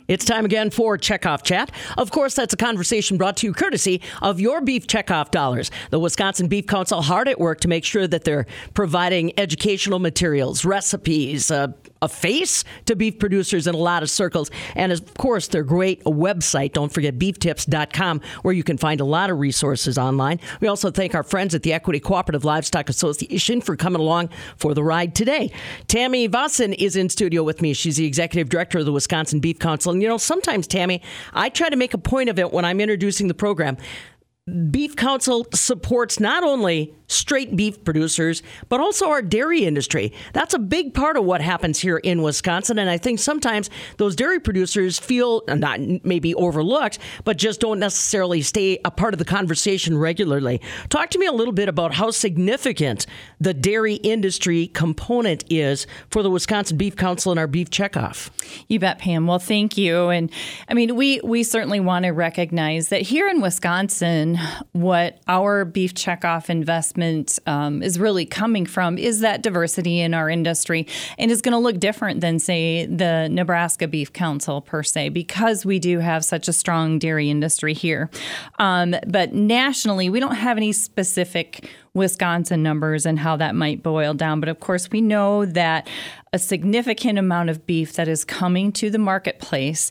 It's time again for Checkoff Chat. Of course, that's a conversation brought to you courtesy of your beef checkoff dollars. The Wisconsin Beef Council hard at work to make sure that they're providing educational materials, recipes, a face to beef producers in a lot of circles. And of course, their great website, don't forget beeftips.com, where you can find a lot of resources online. We also thank our friends at the Equity Cooperative Livestock Association for coming along for the ride today. Tammy Vossen is in studio with me. She's the executive director of the Wisconsin Beef Council. And you know, sometimes, Tammy, I try to make a point of it when I'm introducing the program. Beef Council supports not only straight beef producers, but also our dairy industry. That's a big part of what happens here in Wisconsin. And I think sometimes those dairy producers feel not maybe overlooked, but just don't necessarily stay a part of the conversation regularly. Talk to me a little bit about how significant the dairy industry component is for the Wisconsin Beef Council and our beef checkoff. You bet, Pam. Well, thank you. And I mean, we certainly want to recognize that here in Wisconsin, what our beef checkoff investment is really coming from is that diversity in our industry, and is going to look different than, say, the Nebraska Beef Council per se, because we do have such a strong dairy industry here. But nationally, we don't have any specific Wisconsin numbers and how that might boil down. But of course, we know that a significant amount of beef that is coming to the marketplace,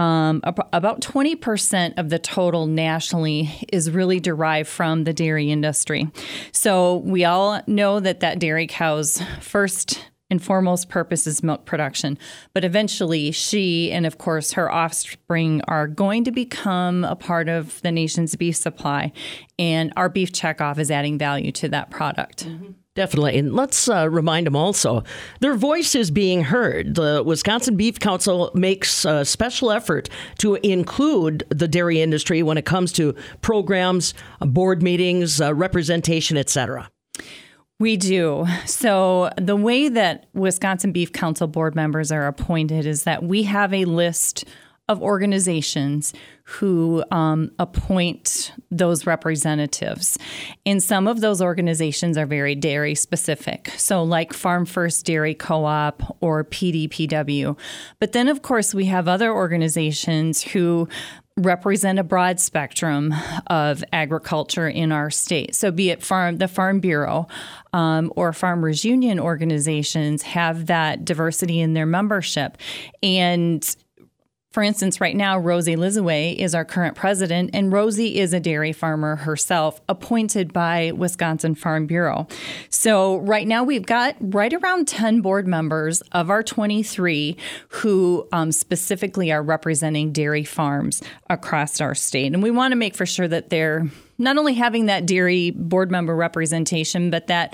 about 20% of the total nationally, is really derived from the dairy industry. So we all know that dairy cow's first and foremost purpose is milk production. But eventually she and, of course, her offspring are going to become a part of the nation's beef supply. And our beef checkoff is adding value to that product. Mm-hmm. Definitely. And let's remind them also, their voice is being heard. The Wisconsin Beef Council makes a special effort to include the dairy industry when it comes to programs, board meetings, representation, et cetera. We do. So the way that Wisconsin Beef Council board members are appointed is that we have a list of organizations who appoint those representatives. And some of those organizations are very dairy specific. So like Farm First Dairy Co-op or PDPW. But then, of course, we have other organizations who represent a broad spectrum of agriculture in our state. So be it the Farm Bureau or Farmers Union organizations have that diversity in their membership. And for instance, right now, Rosie Lizaway is our current president, and Rosie is a dairy farmer herself, appointed by Wisconsin Farm Bureau. So right now, we've got right around 10 board members of our 23 who specifically are representing dairy farms across our state. And we want to make for sure that they're not only having that dairy board member representation, but that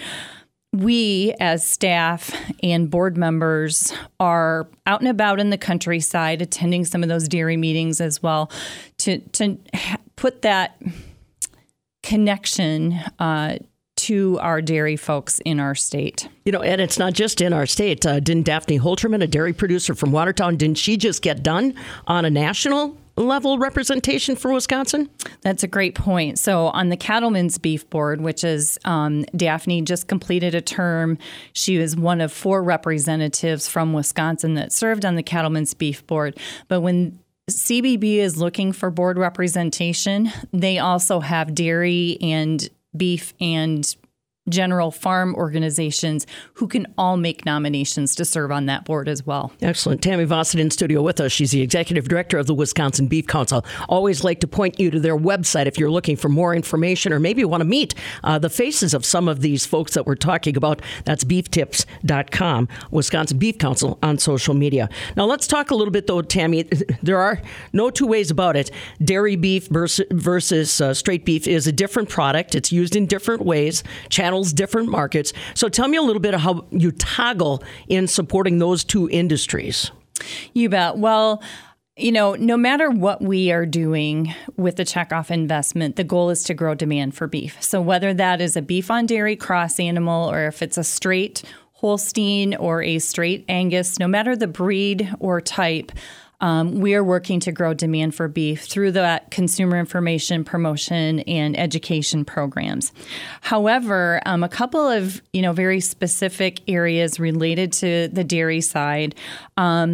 we as staff and board members are out and about in the countryside, attending some of those dairy meetings as well, to put that connection to our dairy folks in our state. You know, and it's not just in our state. Didn't Daphne Holterman, a dairy producer from Watertown, didn't she just get done on a national level representation for Wisconsin? That's a great point. So on the Cattlemen's Beef Board, which is Daphne just completed a term. She was one of 4 representatives from Wisconsin that served on the Cattlemen's Beef Board. But when CBB is looking for board representation, they also have dairy and beef and general farm organizations who can all make nominations to serve on that board as well. Excellent. Tammy Vossen in studio with us. She's the executive director of the Wisconsin Beef Council. Always like to point you to their website if you're looking for more information or maybe you want to meet the faces of some of these folks that we're talking about. That's beeftips.com, Wisconsin Beef Council on social media. Now let's talk a little bit though, Tammy. There are no two ways about it. Dairy beef versus straight beef is a different product. It's used in different ways. Different markets. So tell me a little bit of how you toggle in supporting those two industries. You bet. Well, you know, no matter what we are doing with the checkoff investment, the goal is to grow demand for beef. So whether that is a beef on dairy cross animal or if it's a straight Holstein or a straight Angus, no matter the breed or type, we are working to grow demand for beef through that consumer information, promotion, and education programs. However, a couple of very specific areas related to the dairy side.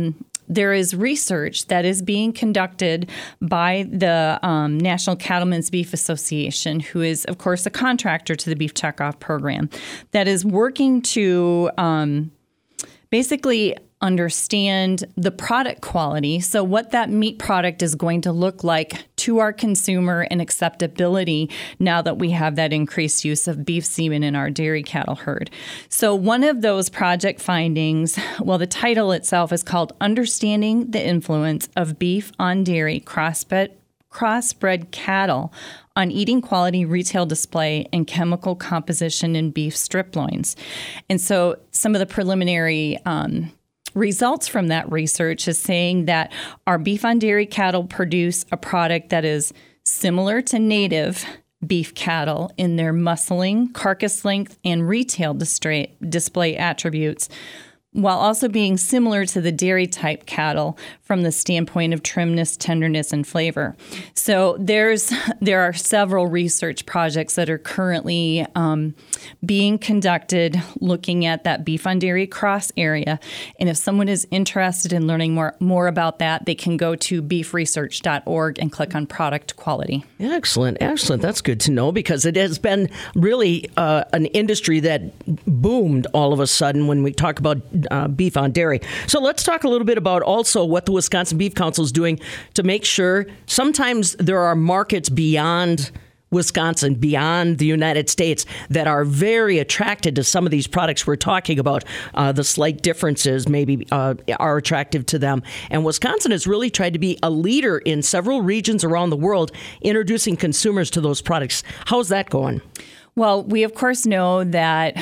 there is research that is being conducted by the National Cattlemen's Beef Association, who is, of course, a contractor to the Beef Checkoff program, that is working to basically understand the product quality. So what that meat product is going to look like to our consumer and acceptability now that we have that increased use of beef semen in our dairy cattle herd. So one of those project findings, well, the title itself is called Understanding the Influence of Beef on Dairy Crossbred Cattle on Eating Quality, Retail Display, and Chemical Composition in Beef Strip Loins. And so some of the preliminary results from that research is saying that our beef on dairy cattle produce a product that is similar to native beef cattle in their muscling, carcass length, and retail display attributes, while also being similar to the dairy type cattle from the standpoint of trimness, tenderness, and flavor. So there are several research projects that are currently being conducted looking at that beef on dairy cross area. And if someone is interested in learning more about that, they can go to beefresearch.org and click on product quality. Excellent. That's good to know, because it has been really an industry that boomed all of a sudden when we talk about beef on dairy. So let's talk a little bit about also what the Wisconsin Beef Council is doing to make sure sometimes there are markets beyond Wisconsin, beyond the United States, that are very attracted to some of these products we're talking about. The slight differences maybe are attractive to them. And Wisconsin has really tried to be a leader in several regions around the world, introducing consumers to those products. How's that going? Well, we, of course, know that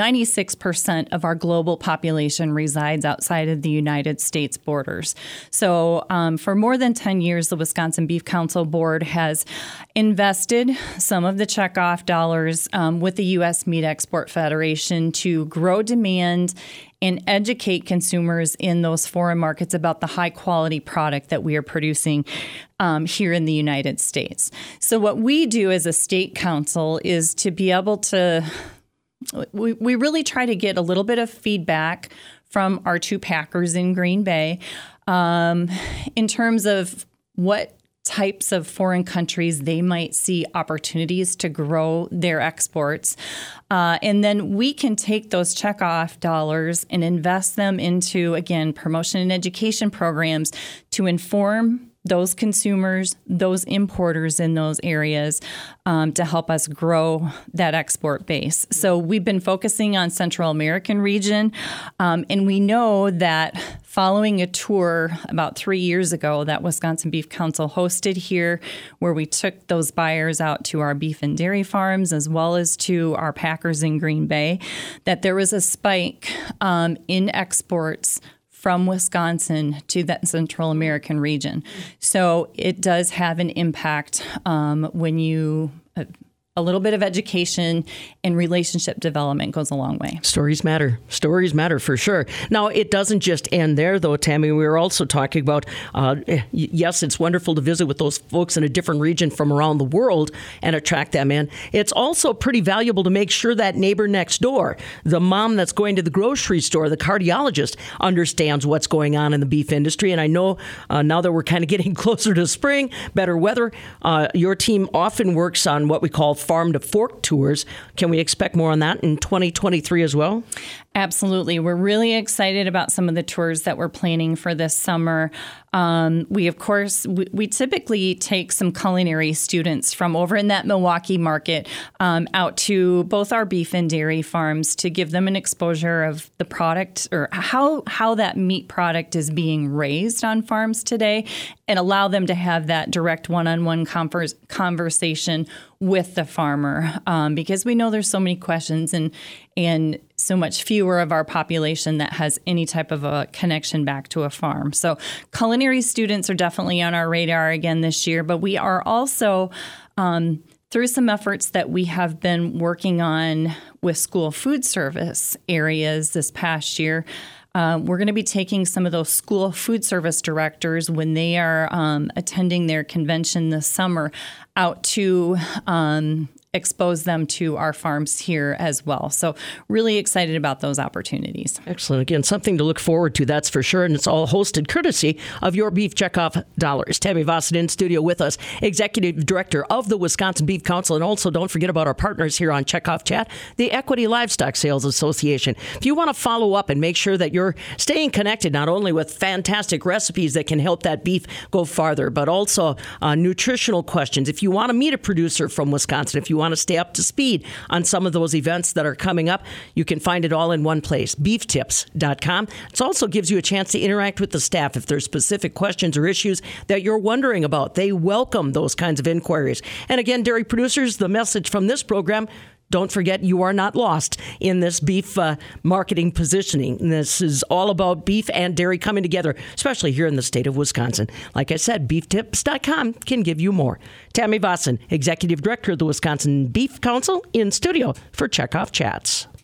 96% of our global population resides outside of the United States borders. So for more than 10 years, the Wisconsin Beef Council Board has invested some of the checkoff dollars with the U.S. Meat Export Federation to grow demand and educate consumers in those foreign markets about the high quality product that we are producing here in the United States. So what we do as a state council is to be able to, we really try to get a little bit of feedback from our two packers in Green Bay in terms of what types of foreign countries they might see opportunities to grow their exports. And then we can take those checkoff dollars and invest them into, again, promotion and education programs to inform those consumers, those importers in those areas to help us grow that export base. So we've been focusing on Central American region, and we know that following a tour about 3 years ago that Wisconsin Beef Council hosted here, where we took those buyers out to our beef and dairy farms as well as to our packers in Green Bay, that there was a spike in exports from Wisconsin to that Central American region. So it does have an impact when you a little bit of education and relationship development goes a long way. Stories matter. Stories matter for sure. Now, it doesn't just end there, though, Tammy. We were also talking about, yes, it's wonderful to visit with those folks in a different region from around the world and attract them in. It's also pretty valuable to make sure that neighbor next door, the mom that's going to the grocery store, the cardiologist, understands what's going on in the beef industry. And I know now that we're kind of getting closer to spring, better weather, your team often works on what we call farm to fork tours. Can we expect more on that in 2023 as well? Absolutely. We're really excited about some of the tours that we're planning for this summer. We typically take some culinary students from over in that Milwaukee market out to both our beef and dairy farms to give them an exposure of the product or how that meat product is being raised on farms today, and allow them to have that direct one-on-one conversation with the farmer, because we know there's so many questions and so much fewer of our population that has any type of a connection back to a farm. So culinary students are definitely on our radar again this year, but we are also, through some efforts that we have been working on with school food service areas this past year, we're going to be taking some of those school food service directors when they are attending their convention this summer out to expose them to our farms here as well. So really excited about those opportunities. Excellent. Again, something to look forward to, that's for sure. And it's all hosted courtesy of your Beef Checkoff dollars. Tammy Vossen in studio with us, Executive Director of the Wisconsin Beef Council. And also don't forget about our partners here on Checkoff Chat, the Equity Livestock Sales Association. If you want to follow up and make sure that you're staying connected, not only with fantastic recipes that can help that beef go farther, but also nutritional questions. If you want to meet a producer from Wisconsin, if you want to stay up to speed on some of those events that are coming up, you can find it all in one place, beeftips.com. It also gives you a chance to interact with the staff if there's specific questions or issues that you're wondering about. They welcome those kinds of inquiries. And again, dairy producers, the message from this program, don't forget, you are not lost in this beef marketing positioning. This is all about beef and dairy coming together, especially here in the state of Wisconsin. Like I said, beeftips.com can give you more. Tammy Vossen, Executive Director of the Wisconsin Beef Council, in studio for Checkoff Chats.